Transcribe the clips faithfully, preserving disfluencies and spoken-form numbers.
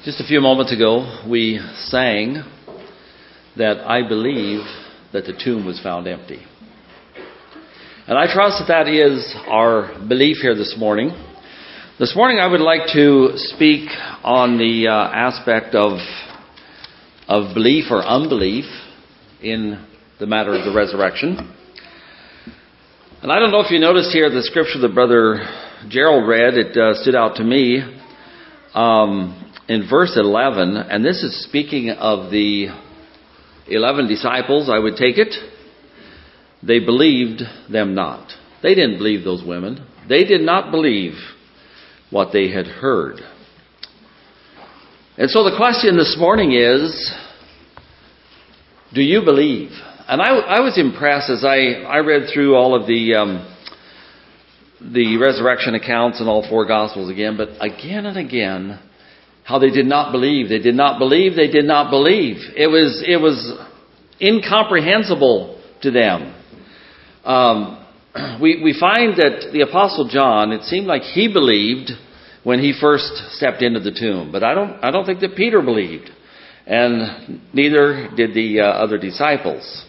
Just a few moments ago, we sang that I believe that the tomb was found empty. And I trust that that is our belief here this morning. This morning I would like to speak on the uh, aspect of, of belief or unbelief in the matter of the resurrection. And I don't know if you noticed here the scripture that Brother Gerald read, it uh, stood out to me um, in verse eleven, and this is speaking of the eleven disciples, I would take it. They believed them not. They didn't believe those women. They did not believe what they had heard. And so the question this morning is, do you believe? And I, I was impressed as I, I read through all of the um, the resurrection accounts in all four Gospels again, but again and again, how they did not believe. They did not believe. They did not believe. It was it was incomprehensible to them. Um, we we find that the Apostle John, it seemed like he believed when he first stepped into the tomb, but I don't I don't think that Peter believed, and neither did the uh, other disciples.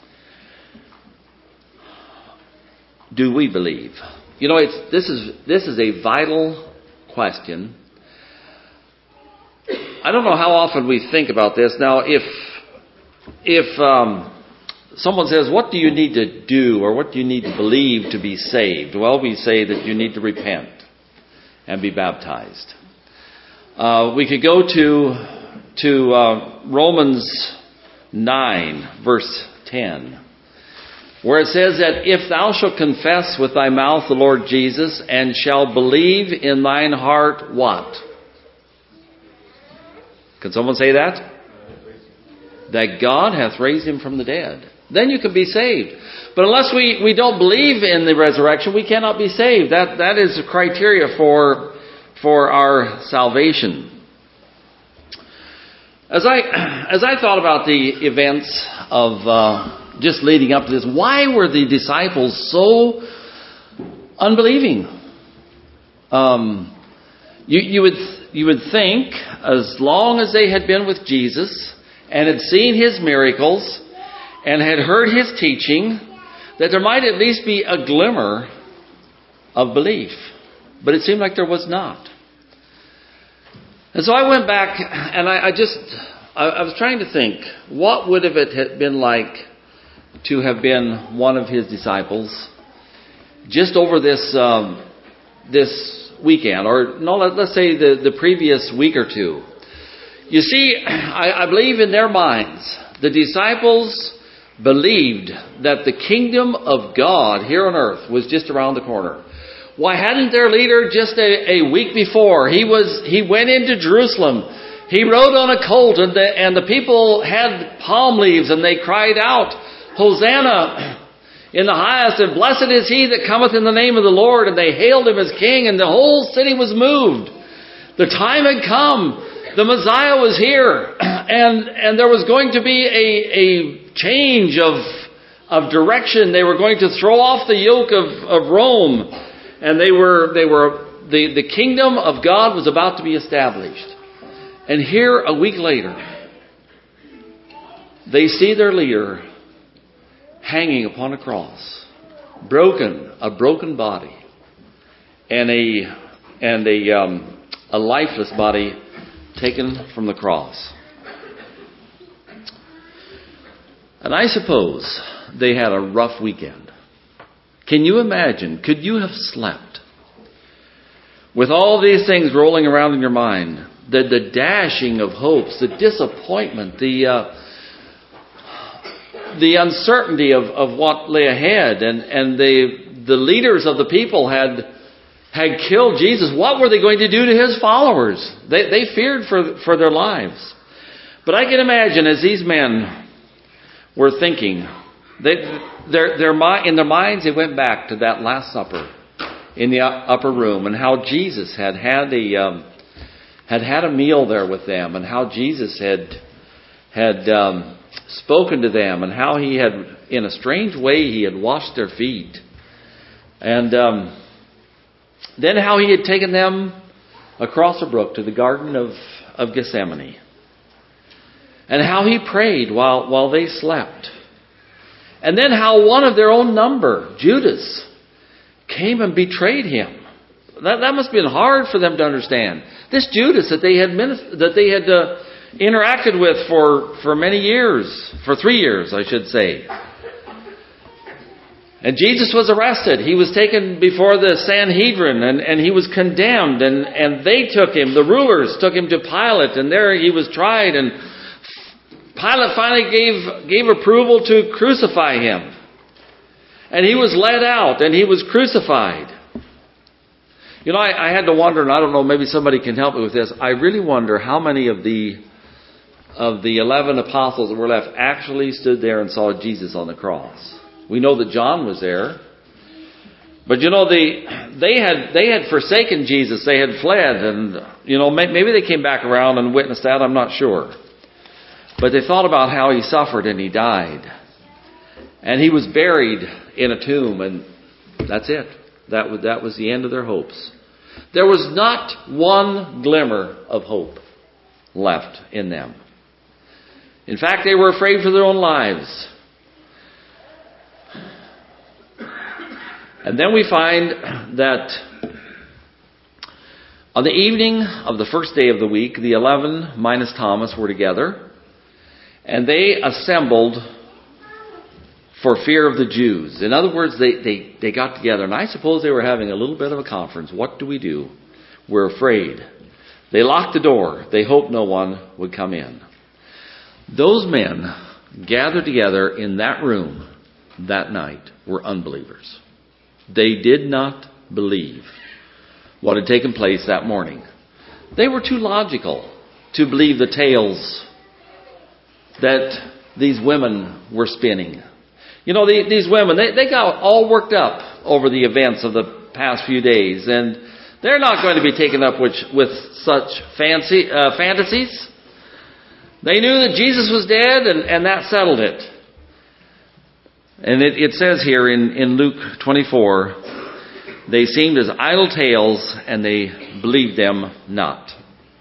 Do we believe? You know, it's this is this is a vital question. I don't know how often we think about this. Now, if if um, someone says, what do you need to do or what do you need to believe to be saved? Well, we say that you need to repent and be baptized. Uh, we could go to, to uh, Romans nine, verse ten, where it says that if thou shalt confess with thy mouth the Lord Jesus and shalt believe in thine heart what? Can someone say that? That God hath raised him from the dead. Then you can be saved. But unless we, we don't believe in the resurrection, we cannot be saved. That that is the criteria for, for our salvation. As I as I thought about the events of uh, just leading up to this, why were the disciples so unbelieving? Um, you you would. You would think, as long as they had been with Jesus and had seen his miracles and had heard his teaching, that there might at least be a glimmer of belief. But it seemed like there was not. And so I went back and I, I just, I, I was trying to think, what would have it been like to have been one of his disciples just over this, um, this weekend, or no, let, let's say the, the previous week or two. You see, I, I believe in their minds, the disciples believed that the kingdom of God here on earth was just around the corner. Why hadn't their leader just a, a week before, he was he went into Jerusalem, he rode on a colt, and the, and the people had palm leaves, and they cried out, Hosanna in the highest, and blessed is he that cometh in the name of the Lord. And they hailed him as king, and the whole city was moved. The time had come. The Messiah was here. And and there was going to be a, a change of, of direction. They were going to throw off the yoke of, of Rome. And they were they were the, the kingdom of God was about to be established. And here, a week later, they see their leader hanging upon a cross, broken, a broken body, and a and a um, a lifeless body taken from the cross. And I suppose they had a rough weekend. Can you imagine? Could you have slept with all these things rolling around in your mind? The the dashing of hopes, the disappointment, the uh, the uncertainty of, of what lay ahead, and, and the the leaders of the people had had killed Jesus. What were they going to do to his followers? They they feared for for their lives. But I can imagine as these men were thinking, they, their their in their minds they went back to that Last Supper in the upper room, and how Jesus had had a um, had had a meal there with them, and how Jesus had had um, spoken to them, and how he had, in a strange way, he had washed their feet. And um, then how he had taken them across a brook to the Garden of of Gethsemane. And how he prayed while, while they slept. And then how one of their own number, Judas, came and betrayed him. That, that must have been hard for them to understand. This Judas that they had minist- that they had uh, interacted with for, for many years, for three years, I should say. And Jesus was arrested. He was taken before the Sanhedrin and, and he was condemned. And, and they took him, the rulers took him to Pilate, and there he was tried. And Pilate finally gave, gave approval to crucify him. And he was led out and he was crucified. You know, I, I had to wonder, and I don't know, maybe somebody can help me with this. I really wonder how many of the of the eleven apostles that were left actually stood there and saw Jesus on the cross. We know that John was there. But you know, they they had they had forsaken Jesus. They had fled, and you know, maybe they came back around and witnessed that. I'm not sure. But they thought about how he suffered and he died. And he was buried in a tomb, and that's it. That was, that was the end of their hopes. There was not one glimmer of hope left in them. In fact, they were afraid for their own lives. And then we find that on the evening of the first day of the week, the eleven minus Thomas were together, and they assembled for fear of the Jews. In other words, they, they, they got together, and I suppose they were having a little bit of a conference. What do we do? We're afraid. They locked the door. They hoped no one would come in. Those men gathered together in that room that night were unbelievers. They did not believe what had taken place that morning. They were too logical to believe the tales that these women were spinning. You know, the, these women, they, they got all worked up over the events of the past few days, and they're not going to be taken up with, with such fancy uh, fantasies. They knew that Jesus was dead, and, and that settled it. And it, it says here in, in Luke twenty-four, they seemed as idle tales, and they believed them not.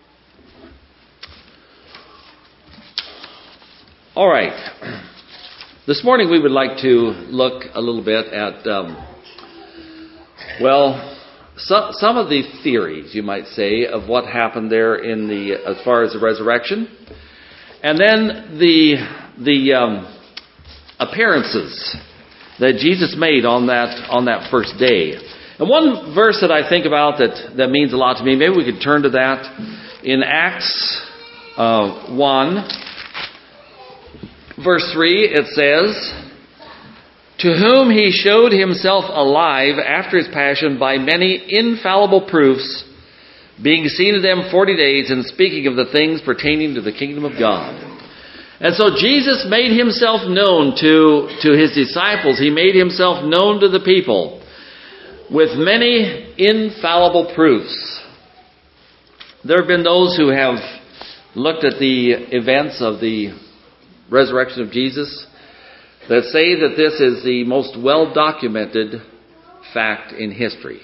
All right. This morning we would like to look a little bit at, um, well, some, some of the theories, you might say, of what happened there in the as far as the resurrection, and then the the um, appearances that Jesus made on that on that first day. And one verse that I think about that that means a lot to me. Maybe we could turn to that in Acts uh, one. Verse three, it says, "To whom he showed himself alive after his passion by many infallible proofs, being seen of them forty days, and speaking of the things pertaining to the kingdom of God." And so Jesus made himself known to, to his disciples. He made himself known to the people with many infallible proofs. There have been those who have looked at the events of the resurrection of Jesus that say that this is the most well-documented fact in history.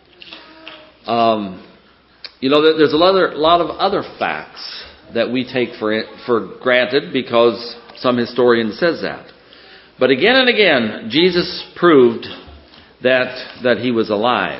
Um, you know, there's a lot, of, a lot of other facts that we take for it, for granted because some historian says that. But again and again, Jesus proved that that he was alive.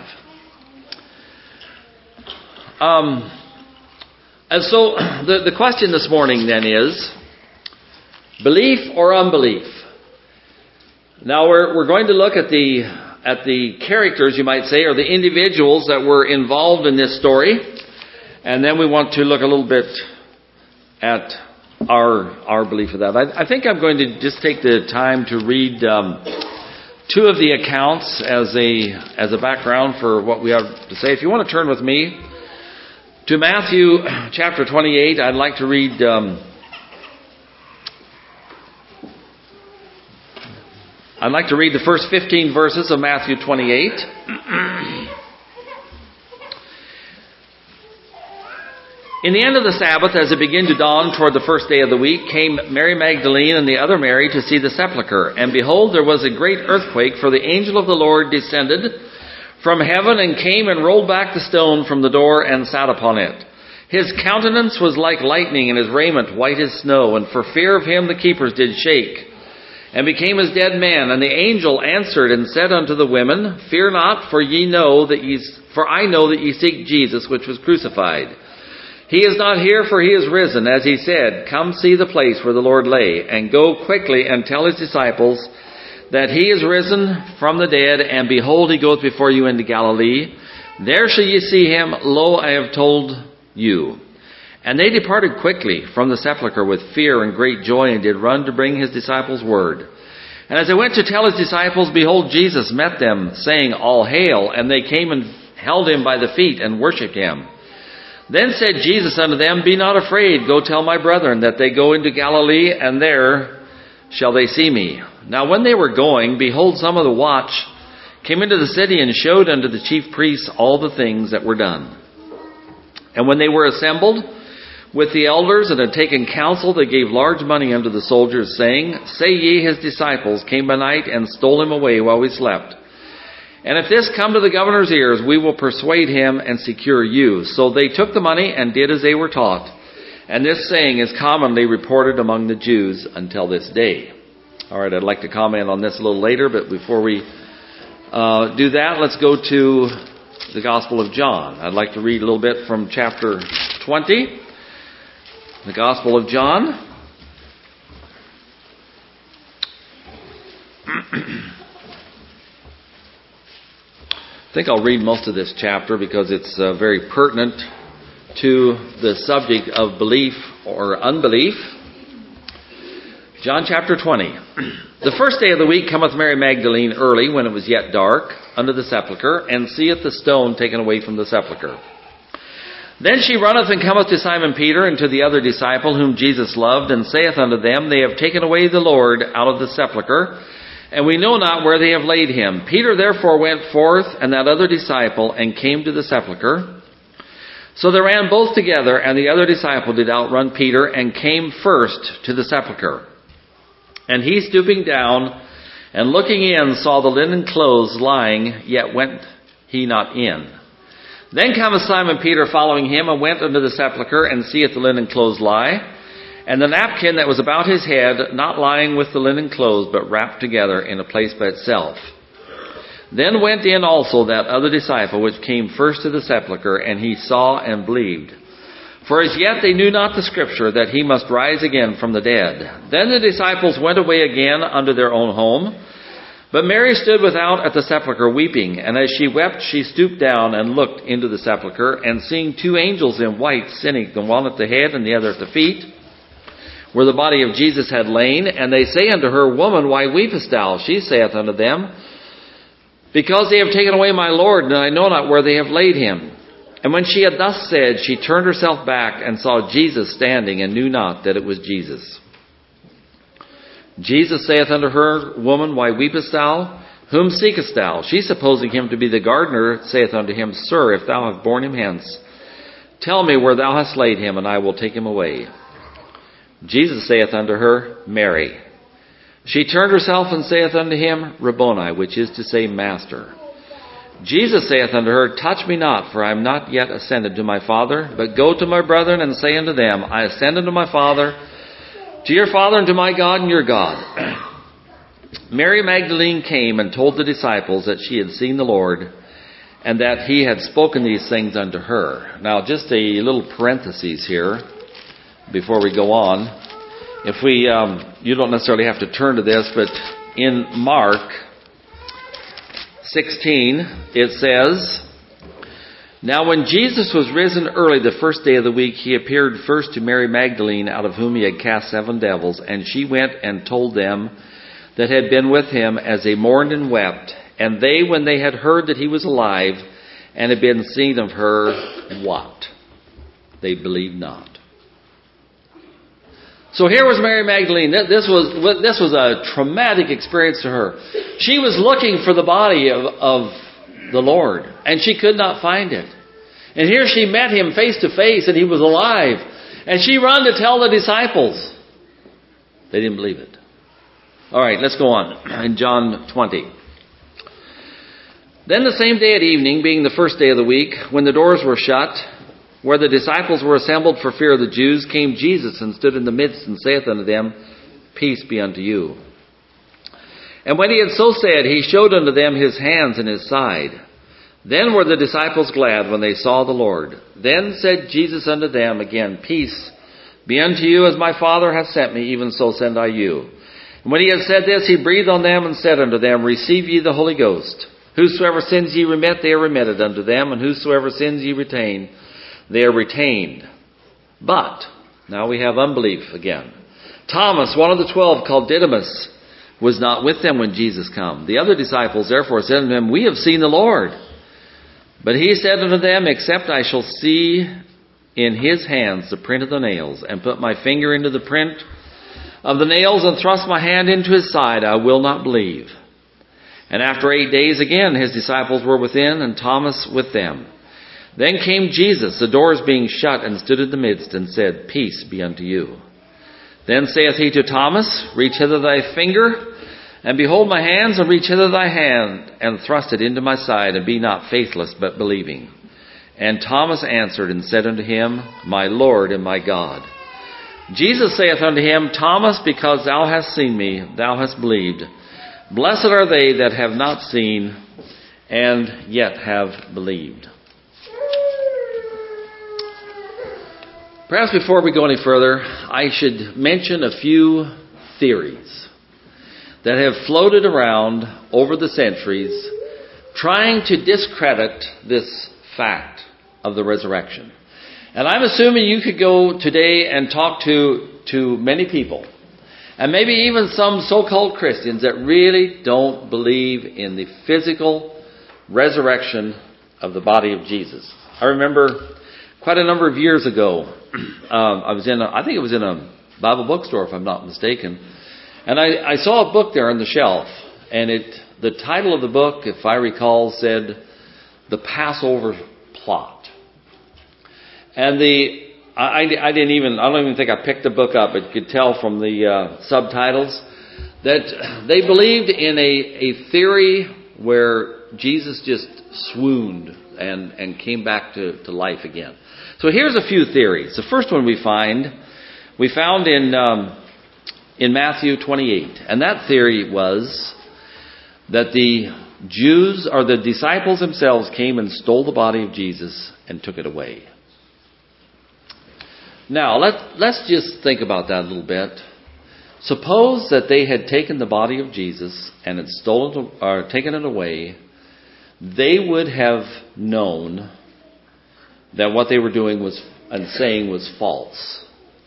Um, and so the, the question this morning then is, belief or unbelief? Now we're we're going to look at the at the characters, you might say, or the individuals that were involved in this story, and then we want to look a little bit at our our belief of that. I, I think I'm going to just take the time to read um, two of the accounts as a as a background for what we have to say. If you want to turn with me to Matthew chapter twenty-eight, I'd like to read. Um, I'd like to read the first fifteen verses of Matthew twenty-eight. "In the end of the Sabbath, as it began to dawn toward the first day of the week, came Mary Magdalene and the other Mary to see the sepulchre. And behold, there was a great earthquake, for the angel of the Lord descended from heaven and came and rolled back the stone from the door and sat upon it. His countenance was like lightning, and his raiment white as snow. And for fear of him the keepers did shake, and became as dead men. And the angel answered and said unto the women, Fear not, for ye know that ye, for I know that ye seek Jesus, which was crucified. He is not here, for he is risen, as he said. Come see the place where the Lord lay, and go quickly and tell his disciples that he is risen from the dead, and behold, he goeth before you into Galilee. There shall ye see him. Lo, I have told you. And they departed quickly from the sepulchre with fear and great joy, and did run to bring his disciples word. And as they went to tell his disciples, behold, Jesus met them, saying, All hail! And they came and held him by the feet, and worshipped him. Then said Jesus unto them, Be not afraid, go tell my brethren that they go into Galilee, and there shall they see me. Now when they were going, behold, some of the watch came into the city, and showed unto the chief priests all the things that were done. And when they were assembled with the elders, and had taken counsel, they gave large money unto the soldiers, saying, Say ye, his disciples came by night, and stole him away while we slept. And if this come to the governor's ears, we will persuade him and secure you. So they took the money and did as they were taught. And this saying is commonly reported among the Jews until this day. All right, I'd like to comment on this a little later, but before we uh, do that, let's go to the Gospel of John. I'd like to read a little bit from chapter twenty, the Gospel of John. I think I'll read most of this chapter because it's uh, very pertinent to the subject of belief or unbelief. John chapter twenty. The first day of the week cometh Mary Magdalene early, when it was yet dark, unto the sepulchre, and seeth the stone taken away from the sepulchre. Then she runneth and cometh to Simon Peter and to the other disciple whom Jesus loved, and saith unto them, They have taken away the Lord out of the sepulchre, and we know not where they have laid him. Peter therefore went forth, and that other disciple, and came to the sepulchre. So they ran both together, and the other disciple did outrun Peter, and came first to the sepulchre. And he, stooping down, and looking in, saw the linen clothes lying, yet went he not in. Then cometh Simon Peter following him, and went unto the sepulchre, and seeth the linen clothes lie, and the napkin that was about his head, not lying with the linen clothes, but wrapped together in a place by itself. Then went in also that other disciple, which came first to the sepulchre, and he saw and believed. For as yet they knew not the scripture, that he must rise again from the dead. Then the disciples went away again unto their own home. But Mary stood without at the sepulchre weeping. And as she wept, she stooped down and looked into the sepulchre, and seeing two angels in white sitting, the one at the head and the other at the feet, where the body of Jesus had lain. And they say unto her, Woman, why weepest thou? She saith unto them, Because they have taken away my Lord, and I know not where they have laid him. And when she had thus said, she turned herself back, and saw Jesus standing, and knew not that it was Jesus. Jesus saith unto her, Woman, why weepest thou? Whom seekest thou? She, supposing him to be the gardener, saith unto him, Sir, if thou have borne him hence, tell me where thou hast laid him, and I will take him away. Jesus saith unto her, Mary. She turned herself and saith unto him, Rabboni, which is to say, Master. Jesus saith unto her, Touch me not, for I am not yet ascended to my Father, but go to my brethren and say unto them, I ascend unto my Father, to your Father, and to my God and your God. Mary Magdalene came and told the disciples that she had seen the Lord, and that he had spoken these things unto her. Now, just a little parenthesis here before we go on. If we, um, you don't necessarily have to turn to this, but in Mark sixteen, it says, Now when Jesus was risen early the first day of the week, he appeared first to Mary Magdalene, out of whom he had cast seven devils. And she went and told them that had been with him, as they mourned and wept. And they, when they had heard that he was alive, and had been seen of her, what? They believed not. So here was Mary Magdalene. This was this was a traumatic experience to her. She was looking for the body of, of the Lord, and she could not find it. And here she met him face to face, and he was alive. And she ran to tell the disciples. They didn't believe it. All right, let's go on. In John twenty. Then the same day at evening, being the first day of the week, when the doors were shut, where the disciples were assembled for fear of the Jews, came Jesus and stood in the midst and saith unto them, Peace be unto you. And when he had so said, he showed unto them his hands and his side. Then were the disciples glad when they saw the Lord. Then said Jesus unto them again, Peace be unto you, as my Father hath sent me, even so send I you. And when he had said this, he breathed on them and said unto them, Receive ye the Holy Ghost. Whosoever sins ye remit, they are remitted unto them, and whosoever sins ye retain, they are retained. But, now we have unbelief again. Thomas, one of the twelve, called Didymus, was not with them when Jesus came. The other disciples therefore said unto him, We have seen the Lord. But he said unto them, Except I shall see in his hands the print of the nails, and put my finger into the print of the nails, and thrust my hand into his side, I will not believe. And after eight days again his disciples were within, and Thomas with them. Then came Jesus, the doors being shut, and stood in the midst, and said, Peace be unto you. Then saith he to Thomas, Reach hither thy finger, and behold my hands, and reach hither thy hand, and thrust it into my side, and be not faithless, but believing. And Thomas answered and said unto him, My Lord and my God. Jesus saith unto him, Thomas, because thou hast seen me, thou hast believed. Blessed are they that have not seen, and yet have believed. Perhaps before we go any further, I should mention a few theories that have floated around over the centuries trying to discredit this fact of the resurrection. And I'm assuming you could go today and talk to, to many people, and maybe even some so-called Christians that really don't believe in the physical resurrection of the body of Jesus. I remember quite a number of years ago, um, I was in, a, I think it was in a Bible bookstore, if I'm not mistaken, and I, I saw a book there on the shelf, and it, the title of the book, if I recall, said, The Passover Plot. And the I, I didn't even, I don't even think I picked the book up. It could tell from the uh, subtitles that they believed in a, a theory where Jesus just swooned and, and came back to, to life again. So here's a few theories. The first one we find, we found in um, in Matthew twenty-eight. And that theory was that the Jews or the disciples themselves came and stole the body of Jesus and took it away. Now, let, let's just think about that a little bit. Suppose that they had taken the body of Jesus and had stolen it, or taken it away. They would have known that what they were doing was and saying was false.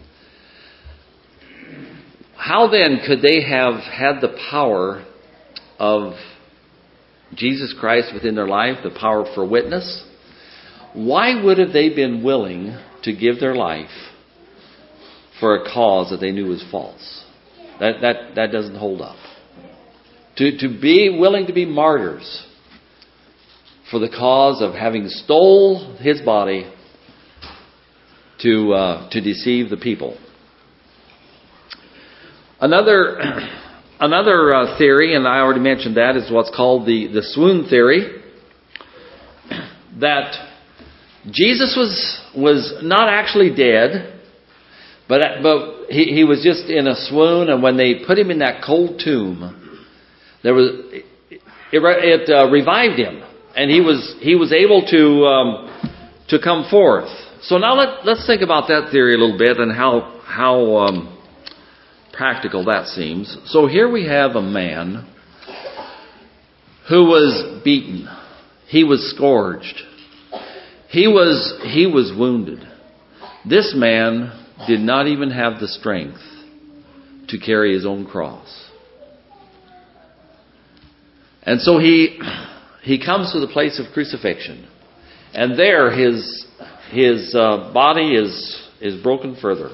How then could they have had the power of Jesus Christ within their life, the power for witness? Why would have they been willing to give their life for a cause that they knew was false? That that that doesn't hold up. To to be willing to be martyrs for the cause of having stole his body to uh, to deceive the people. Another another uh, theory, and I already mentioned that, is what's called the the swoon theory. That Jesus was was not actually dead. But but he, he was just in a swoon, and when they put him in that cold tomb, there was it, it uh, revived him, and he was he was able to um, to come forth. So now let let's think about that theory a little bit and how how um, practical that seems. So here we have a man who was beaten, he was scourged, he was he was wounded. This man did not even have the strength to carry his own cross. And so he he comes to the place of crucifixion. And there his his uh, body is is broken further.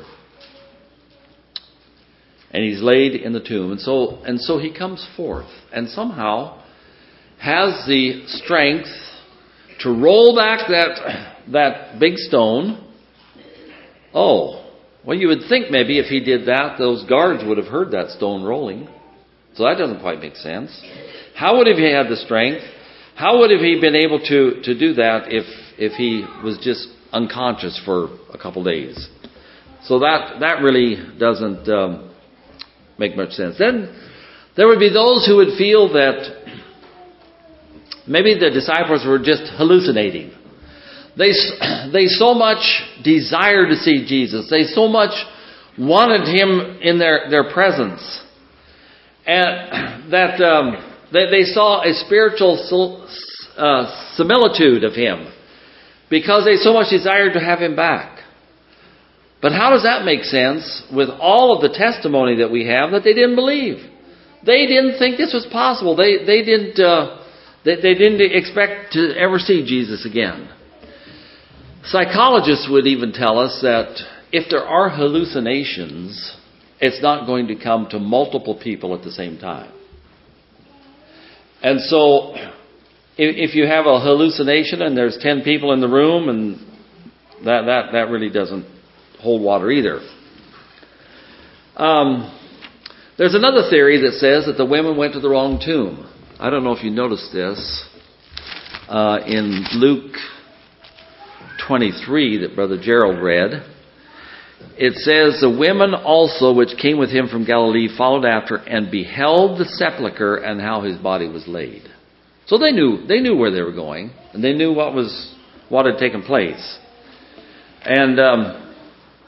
And he's laid in the tomb. And so and so he comes forth and somehow has the strength to roll back that that big stone. Oh, well, you would think maybe if he did that, those guards would have heard that stone rolling. So that doesn't quite make sense. How would have he had the strength? How would have he been able to, to do that if if he was just unconscious for a couple days. So that, that really doesn't um, make much sense. Then there would be those who would feel that maybe the disciples were just hallucinating. They, they so much desired to see Jesus. They so much wanted Him in their, their presence. And that um, they, they saw a spiritual uh, similitude of Him because they so much desired to have Him back. But how does that make sense with all of the testimony that we have that they didn't believe? They didn't think this was possible. They, they didn't... Uh, They, they didn't expect to ever see Jesus again. Psychologists would even tell us that if there are hallucinations, it's not going to come to multiple people at the same time. And so, if, if you have a hallucination and there's ten people in the room, and that, that, that really doesn't hold water either. Um, there's another theory that says that the women went to the wrong tomb. I don't know if you noticed this uh, in Luke twenty-three that Brother Gerald read. It says, the women also which came with him from Galilee followed after and beheld the sepulchre and how his body was laid. So they knew they knew where they were going, and they knew what was what had taken place. And um,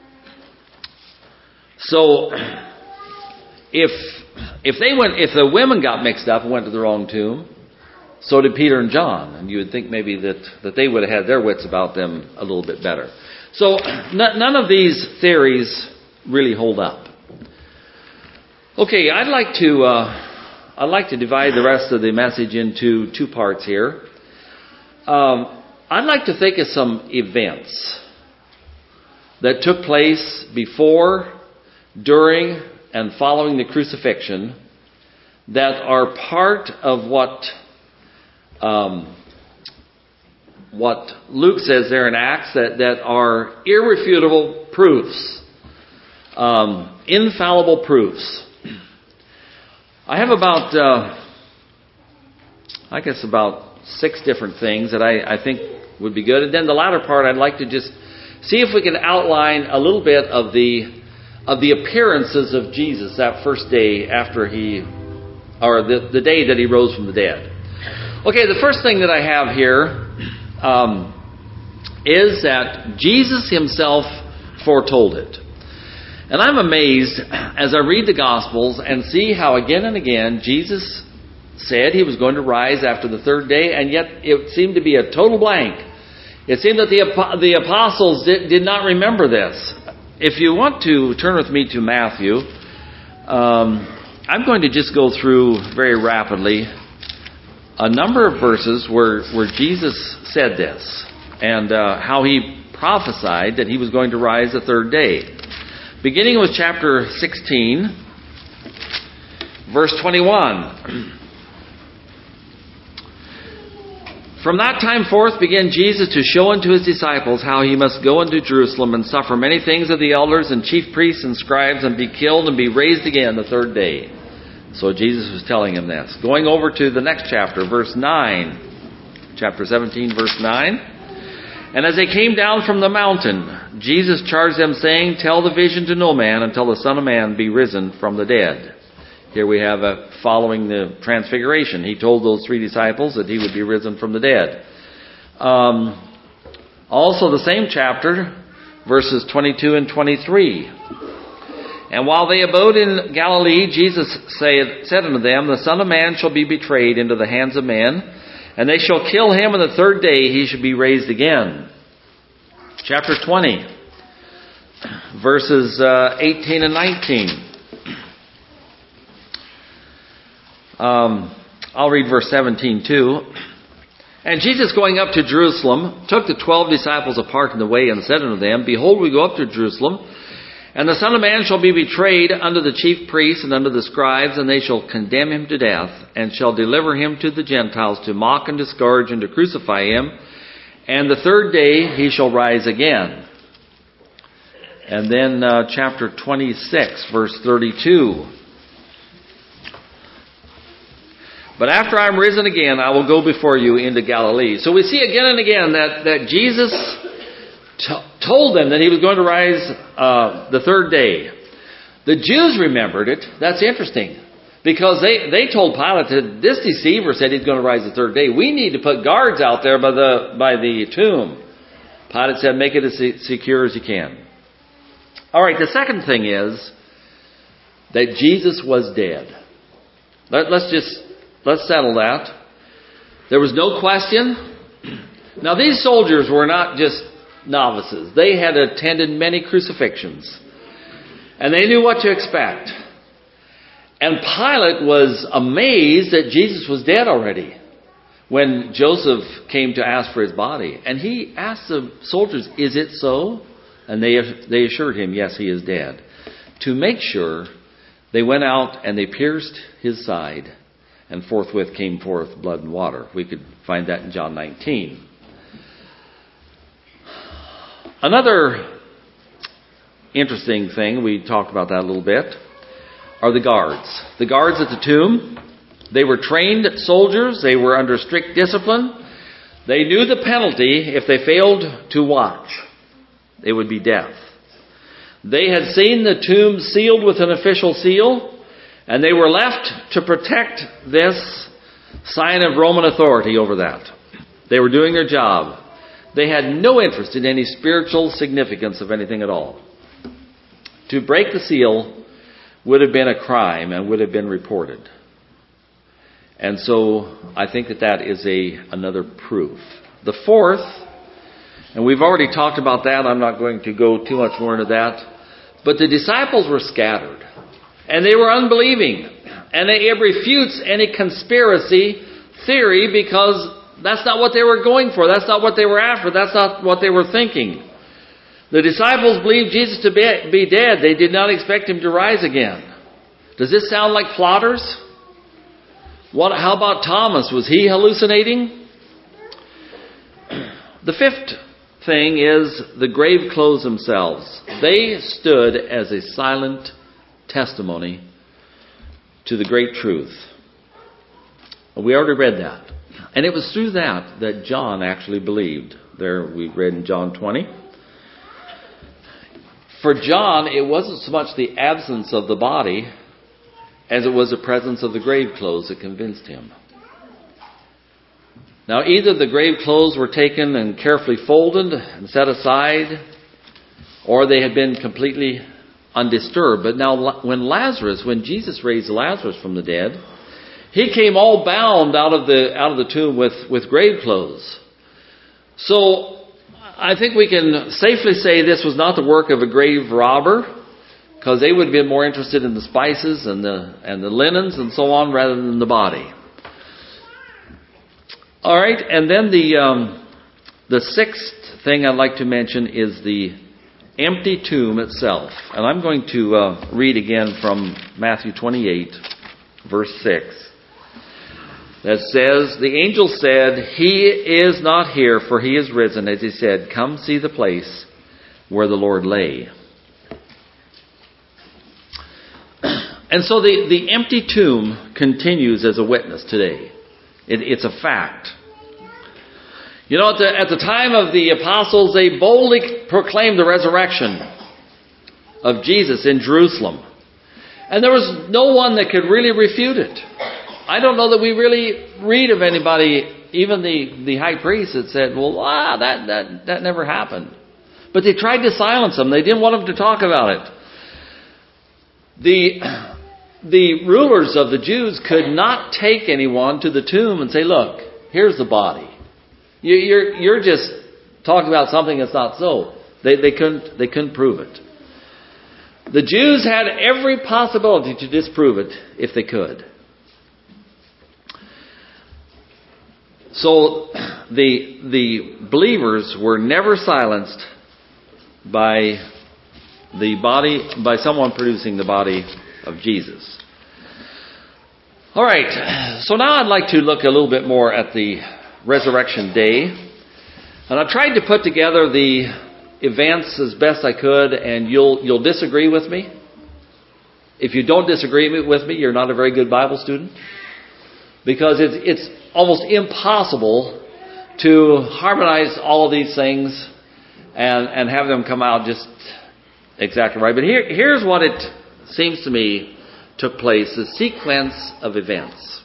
so if If they went, if the women got mixed up and went to the wrong tomb, so did Peter and John, and you would think maybe that, that they would have had their wits about them a little bit better. So n- none of these theories really hold up. Okay, I'd like to uh, I'd like to divide the rest of the message into two parts here. Um, I'd like to think of some events that took place before, during, and following the crucifixion that are part of what um, what Luke says there in Acts, that, that are irrefutable proofs, um, infallible proofs. I have about, uh, I guess about six different things that I, I think would be good. And then the latter part, I'd like to just see if we can outline a little bit of the of the appearances of Jesus that first day after he, or the, the day that he rose from the dead. Okay, the first thing that I have here um, is that Jesus himself foretold it. And I'm amazed as I read the Gospels and see how again and again Jesus said he was going to rise after the third day, and yet it seemed to be a total blank. It seemed that the, the apostles did, did not remember this. If you want to turn with me to Matthew, um, I'm going to just go through very rapidly a number of verses where, where Jesus said this and uh, how he prophesied that he was going to rise the third day. Beginning with chapter sixteen, verse twenty-one. From that time forth began Jesus to show unto his disciples how he must go into Jerusalem and suffer many things of the elders and chief priests and scribes, and be killed and be raised again the third day. So Jesus was telling him this. Going over to the next chapter, verse nine. Chapter seventeen, verse nine. And as they came down from the mountain, Jesus charged them, saying, Tell the vision to no man until the Son of Man be risen from the dead. Here we have a following the transfiguration. He told those three disciples that he would be risen from the dead. Um, also the same chapter, verses twenty-two and twenty-three. And while they abode in Galilee, Jesus said, said unto them, The Son of Man shall be betrayed into the hands of men, and they shall kill him, and the third day he shall be raised again. Chapter twenty, verses uh, eighteen and nineteen. Um, I'll read verse seventeen too. And Jesus, going up to Jerusalem, took the twelve disciples apart in the way, and said unto them, Behold, we go up to Jerusalem, and the Son of Man shall be betrayed unto the chief priests and unto the scribes, and they shall condemn him to death, and shall deliver him to the Gentiles to mock and to scourge and to crucify him. And the third day he shall rise again. And then uh, chapter twenty-six, verse thirty-two. But after I'm risen again, I will go before you into Galilee. So we see again and again that, that Jesus t- told them that he was going to rise uh, the third day. The Jews remembered it. That's interesting. Because they, they told Pilate that this deceiver said he's going to rise the third day. We need to put guards out there by the by the tomb. Pilate said, make it as secure as you can. All right, the second thing is that Jesus was dead. Let, let's just, let's settle that. There was no question. Now, these soldiers were not just novices. They had attended many crucifixions. And they knew what to expect. And Pilate was amazed that Jesus was dead already when Joseph came to ask for his body. And he asked the soldiers, is it so? And they they assured him, yes, he is dead. To make sure, they went out and they pierced his side, and forthwith came forth blood and water. We could find that in John nineteen. Another interesting thing, we talked about that a little bit, are the guards. The guards at the tomb, they were trained soldiers. They were under strict discipline. They knew the penalty if they failed to watch. It would be death. They had seen the tomb sealed with an official seal, and they were left to protect this sign of Roman authority over that. They were doing their job. They had no interest in any spiritual significance of anything at all. To break the seal would have been a crime and would have been reported. And so I think that that is a another proof. The fourth, and we've already talked about that, I'm not going to go too much more into that, but the disciples were scattered, and they were unbelieving, and it refutes any conspiracy theory because that's not what they were going for, that's not what they were after, that's not what they were thinking. The disciples believed Jesus to be, be dead. They did not expect him to rise again. Does this sound like plotters? What? How about Thomas? Was he hallucinating? The fifth thing is the grave clothes themselves. They stood as a silent testimony to the great truth. We already read that. And it was through that that John actually believed. There we read in John twenty. For John, it wasn't so much the absence of the body as it was the presence of the grave clothes that convinced him. Now, either the grave clothes were taken and carefully folded and set aside, or they had been completely undisturbed. But now, when Lazarus, when Jesus raised Lazarus from the dead, he came all bound out of the out of the tomb with, with grave clothes. So, I think we can safely say this was not the work of a grave robber, because they would have been more interested in the spices and the and the linens and so on rather than the body. All right, and then the um, the sixth thing I'd like to mention is the empty tomb itself, and I'm going to uh, read again from Matthew twenty-eight, verse six. That says, the angel said, he is not here, for he is risen, as he said, come see the place where the Lord lay. And so the, the empty tomb continues as a witness today. It, it's a fact. You know, at the, at the time of the apostles, they boldly proclaimed the resurrection of Jesus in Jerusalem. And there was no one that could really refute it. I don't know that we really read of anybody, even the, the high priest, that said, well, ah, that, that, that never happened. But they tried to silence him. They didn't want him to talk about it. The, the rulers of the Jews could not take anyone to the tomb and say, look, here's the body. You, you're, you're just talking about something that's not so. They, they couldn't, they couldn't prove it. The Jews had every possibility to disprove it if they could. So the the believers were never silenced by the body, by someone producing the body of Jesus. All right, so now I'd like to look a little bit more at the resurrection day. And I tried to put together the events as best I could, and you'll you'll disagree with me. If you don't disagree with me, you're not a very good Bible student. Because it's, it's almost impossible to harmonize all of these things and, and have them come out just exactly right. But here, here's what it seems to me took place, the sequence of events.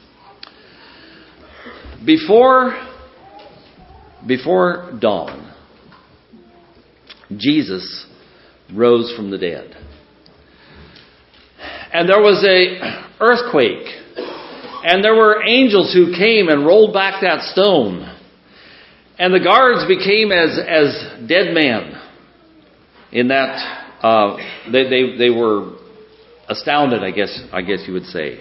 Before, before dawn, Jesus rose from the dead. And there was a earthquake. And there were angels who came and rolled back that stone. And the guards became as, as dead men. In that, uh, they, they, they were astounded, I guess, I guess you would say.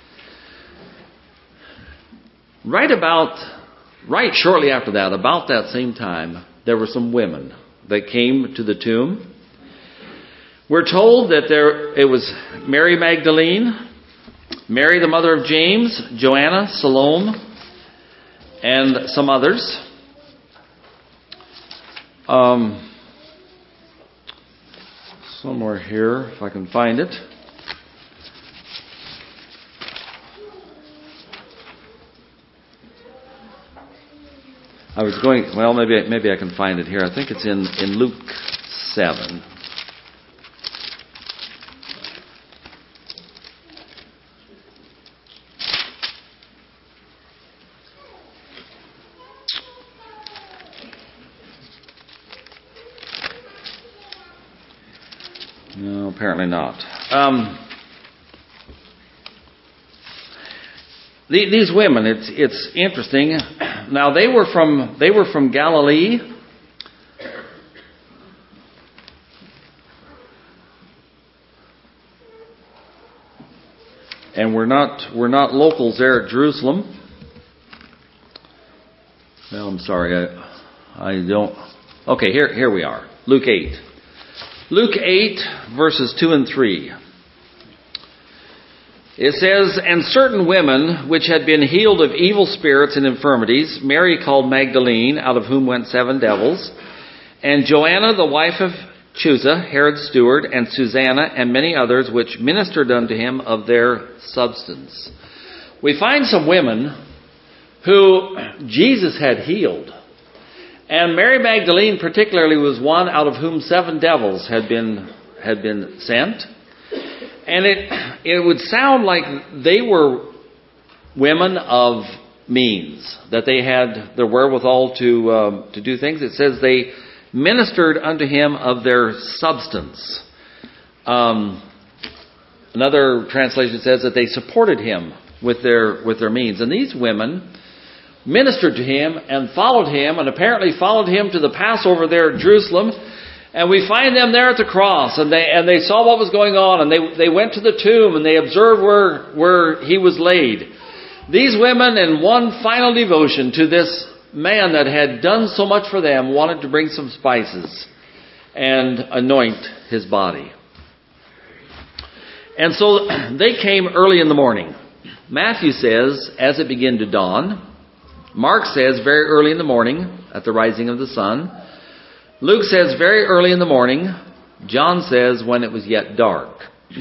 Right about, right shortly after that, about that same time, there were some women that came to the tomb. We're told that there it was Mary Magdalene, Mary the mother of James, Joanna, Salome, and some others. Um, somewhere here, if I can find it. I was going, well, maybe maybe I can find it here. I think it's in, in Luke seven. No, apparently not. Um, the, these women, it's it's interesting. Now they were from they were from Galilee. And we're not we're not locals there at Jerusalem. Well, I'm sorry, I I don't. Okay, here here we are. Luke eight. Luke eight, verses two and three. It says, "And certain women which had been healed of evil spirits and infirmities, Mary called Magdalene, out of whom went seven devils, and Joanna the wife of Chuza, Herod's steward, and Susanna, and many others, which ministered unto him of their substance." We find some women who Jesus had healed. And Mary Magdalene particularly was one out of whom seven devils had been had been sent. And it it would sound like they were women of means, that they had the wherewithal to um, to do things. It says they ministered unto him of their substance. Um, another translation says that they supported him with their with their means. And these women ministered to him and followed him, and apparently followed him to the Passover there at Jerusalem. And we find them there at the cross, and they and they saw what was going on, and they they went to the tomb, and they observed where where he was laid. These women, in one final devotion to this man that had done so much for them, wanted to bring some spices and anoint his body. And so they came early in the morning. Matthew says, as it began to dawn. Mark says, very early in the morning, at the rising of the sun. Luke says, very early in the morning. John says, when it was yet dark.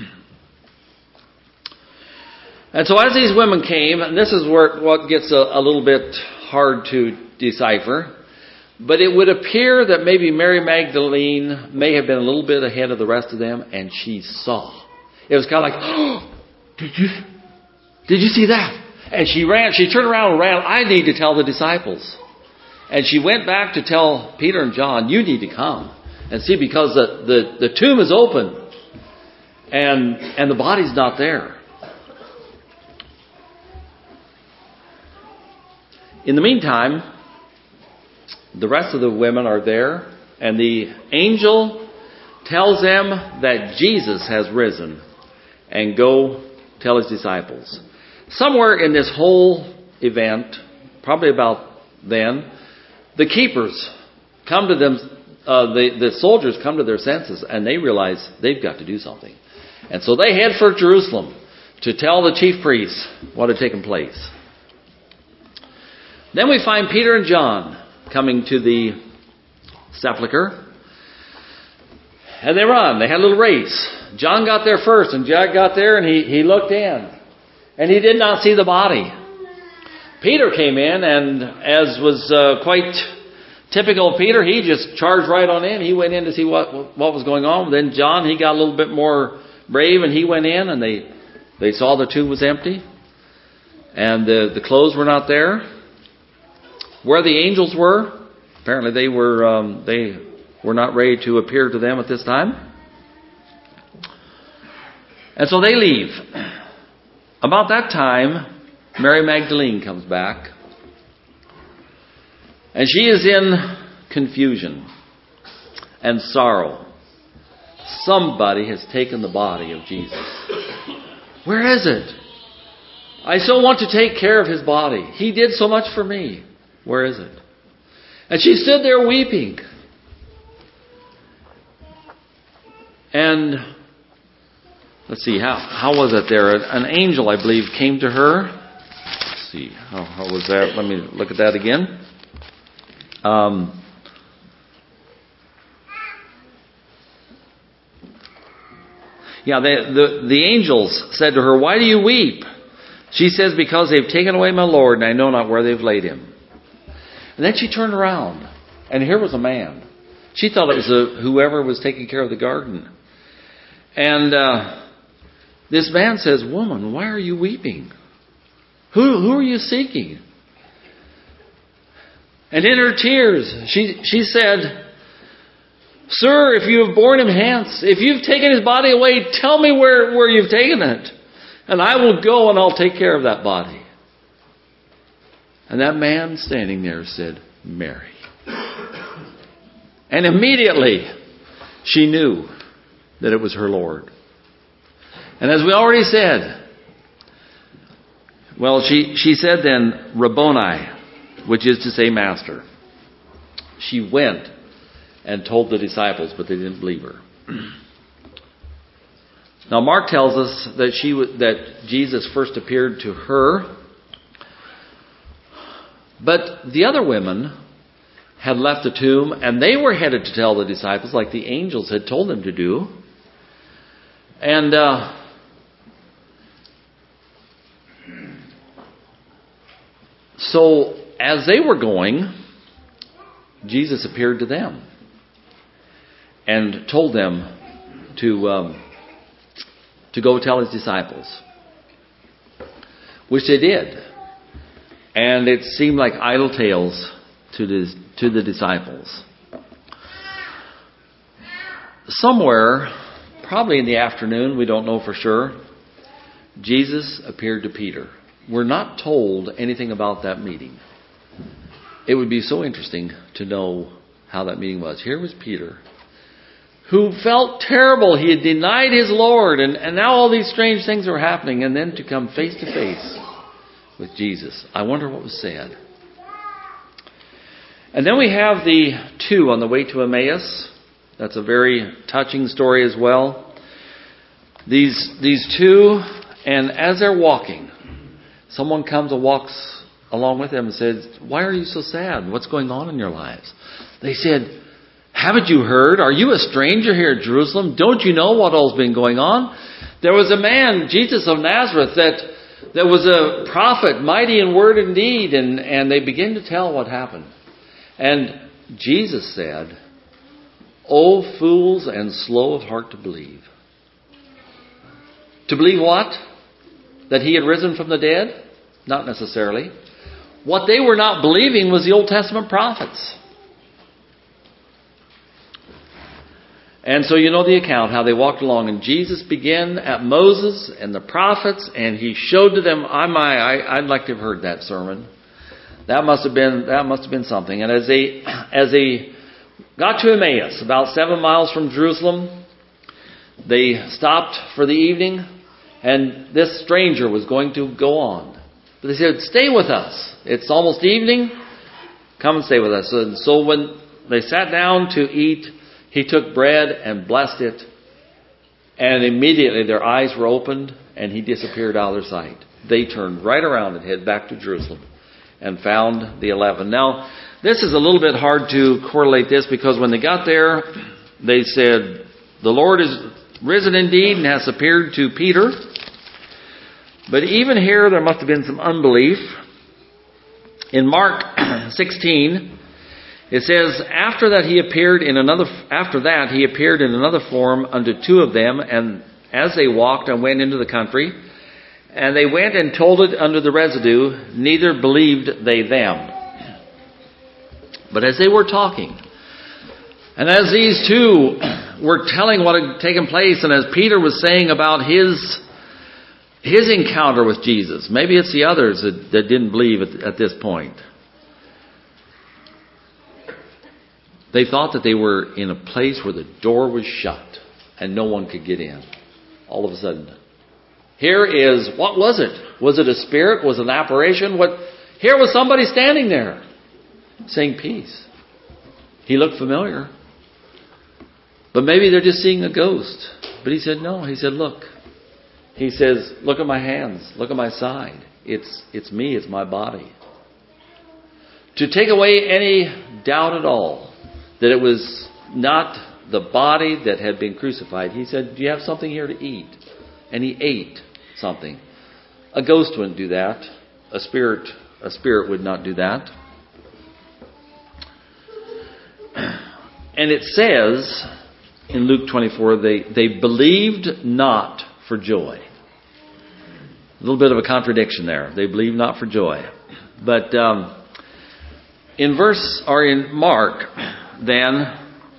And so as these women came, and this is where what gets a, a little bit hard to decipher, but it would appear that maybe Mary Magdalene may have been a little bit ahead of the rest of them, and she saw. It was kind of like, oh, did you, did you see that? And she ran, she turned around and ran, I need to tell the disciples. And she went back to tell Peter and John, you need to come and see, because the, the, the tomb is open and, and the body's not there. In the meantime, the rest of the women are there, and the angel tells them that Jesus has risen, and go tell his disciples. Somewhere in this whole event, probably about then, the keepers come to them, uh, the, the soldiers come to their senses, and they realize they've got to do something. And so they head for Jerusalem to tell the chief priests what had taken place. Then we find Peter and John coming to the sepulcher. And they run. They had a little race. John got there first, and Jack got there, and he, he looked in. And he did not see the body. Peter came in, and as was uh, quite typical Peter, he just charged right on in. He went in to see what what was going on. Then John, he got a little bit more brave, and he went in, and they they saw the tomb was empty, and the the clothes were not there. Where the angels were, apparently they were um, they were not ready to appear to them at this time. And so they leave. About that time, Mary Magdalene comes back. And she is in confusion and sorrow. Somebody has taken the body of Jesus. Where is it? I so want to take care of his body. He did so much for me. Where is it? And she stood there weeping. And let's see, how how was it there? An angel, I believe, came to her. Let's see, how, how was that? Let me look at that again. Um, yeah, the, the the angels said to her, "Why do you weep?" She says, "Because they've taken away my Lord, and I know not where they've laid him." And then she turned around, and here was a man. She thought it was a, whoever was taking care of the garden. And uh, this man says, "Woman, why are you weeping? Who who are you seeking?" And in her tears, she she said, "Sir, if you have borne him hence, if you've taken his body away, tell me where, where you've taken it. And I will go and I'll take care of that body." And that man standing there said, "Mary." And immediately she knew that it was her Lord. And as we already said, well, she, she said then, Rabboni, which is to say master. She went and told the disciples, but they didn't believe her. Now Mark tells us that she that Jesus first appeared to her, but the other women had left the tomb and they were headed to tell the disciples, like the angels had told them to do. And uh, so as they were going, Jesus appeared to them and told them to um, to go tell his disciples, which they did. And it seemed like idle tales to the, to the disciples. Somewhere, probably in the afternoon, we don't know for sure, Jesus appeared to Peter. We're not told anything about that meeting. It would be so interesting to know how that meeting was. Here was Peter, who felt terrible. He had denied his Lord, and, and now all these strange things are happening, and then to come face to face with Jesus. I wonder what was said. And then we have the two on the way to Emmaus. That's a very touching story as well. These these two, and as they're walking, someone comes and walks along with them and says, "Why are you so sad? What's going on in your lives?" They said, "Haven't you heard? Are you a stranger here at Jerusalem? Don't you know what all's been going on? There was a man, Jesus of Nazareth, that that was a prophet, mighty in word and deed." And, and they begin to tell what happened. And Jesus said, "O fools and slow of heart to believe." To believe what? That he had risen from the dead? Not necessarily. What they were not believing was the Old Testament prophets. And so you know the account, how they walked along, and Jesus began at Moses and the prophets, and he showed to them, I, my, I, I'd like to have heard that sermon. That must have been, that must have been something. And as they, as they got to Emmaus, about seven miles from Jerusalem, they stopped for the evening, and this stranger was going to go on. But they said, "Stay with us. It's almost evening. Come and stay with us." And so when they sat down to eat, he took bread and blessed it, and immediately their eyes were opened, and he disappeared out of their sight. They turned right around and headed back to Jerusalem and found the eleven. Now, this is a little bit hard to correlate this, because when they got there, they said, "The Lord is risen indeed and has appeared to Peter." But even here, there must have been some unbelief. In Mark sixteen, It says, after that he appeared in another, after that he appeared in another form unto two of them, and as they walked and went into the country, and they went and told it unto the residue, neither believed they them. But as they were talking, and as these two were telling what had taken place, and as Peter was saying about his his encounter with Jesus, maybe it's the others that, that didn't believe at, at this point. They thought that they were in a place where the door was shut and no one could get in. All of a sudden, here is, what was it? Was it a spirit? Was it an apparition? What? Here was somebody standing there saying peace. He looked familiar. But maybe they're just seeing a ghost. But he said, no. He said, look. He says, look at my hands. Look at my side. It's, it's me. It's my body. To take away any doubt at all that it was not the body that had been crucified, he said, do you have something here to eat? And he ate something. A ghost wouldn't do that. A spirit, a spirit would not do that. And it says in Luke twenty-four, they, they believed not for joy. A little bit of a contradiction there. They believed not for joy. But um, in verse, or in Mark, then,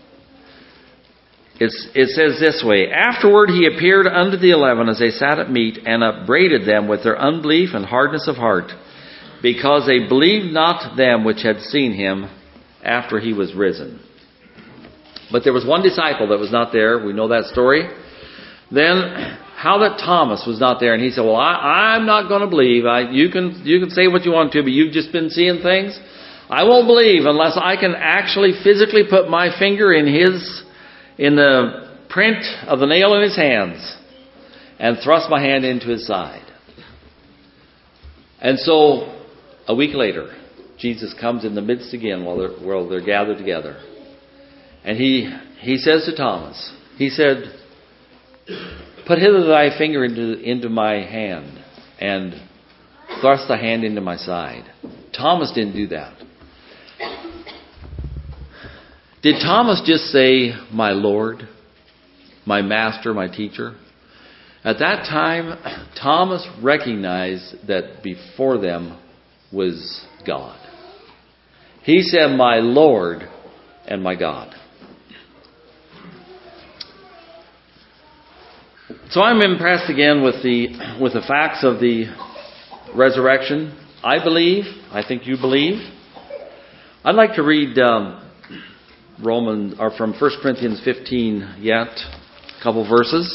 it's, it says this way, afterward he appeared unto the eleven as they sat at meat, and upbraided them with their unbelief and hardness of heart, because they believed not them which had seen him after he was risen. But there was one disciple that was not there. We know that story. Then, how that Thomas was not there, and he said, well, I, I'm not going to believe. I, you can you can say what you want to, but you've just been seeing things. I won't believe unless I can actually physically put my finger in his, in the print of the nail in his hands and thrust my hand into his side. And so, a week later, Jesus comes in the midst again while they're, while they're gathered together. And he, he says to Thomas, he said, put hither thy finger into, into my hand and thrust the hand into my side. Thomas didn't do that. Did Thomas just say, my Lord, my Master, my Teacher? At that time, Thomas recognized that before them was God. He said, my Lord and my God. So I'm impressed again with the with the facts of the resurrection. I believe. I think you believe. I'd like to read um, Romans, or from First Corinthians fifteen yet, a couple verses.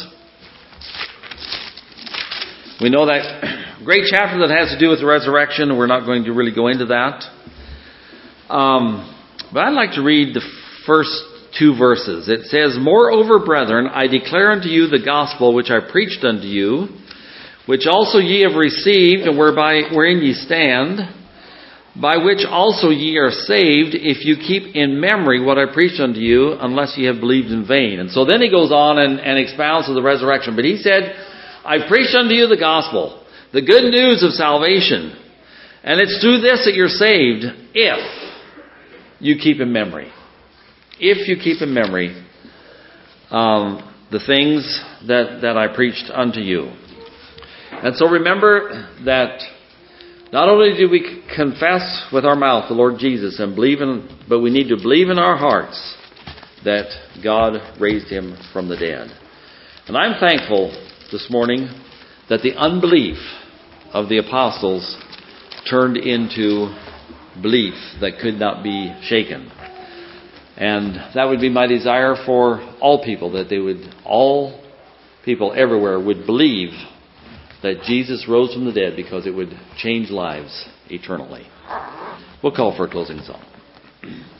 We know that great chapter that has to do with the resurrection. We're not going to really go into that. Um, but I'd like to read the first two verses. It says, moreover, brethren, I declare unto you the gospel which I preached unto you, which also ye have received, and whereby wherein ye stand, by which also ye are saved, if you keep in memory what I preached unto you, unless ye have believed in vain. And so then he goes on and, and expounds of the resurrection. But he said, I preached unto you the gospel, the good news of salvation. And it's through this that you're saved, if you keep in memory. If you keep in memory um, the things that, that I preached unto you. And so remember that not only do we confess with our mouth the Lord Jesus and believe in, but we need to believe in our hearts that God raised him from the dead. And I'm thankful this morning that the unbelief of the apostles turned into belief that could not be shaken. And that would be my desire for all people, that they would, all people everywhere would believe that Jesus rose from the dead, because it would change lives eternally. We'll call for a closing song.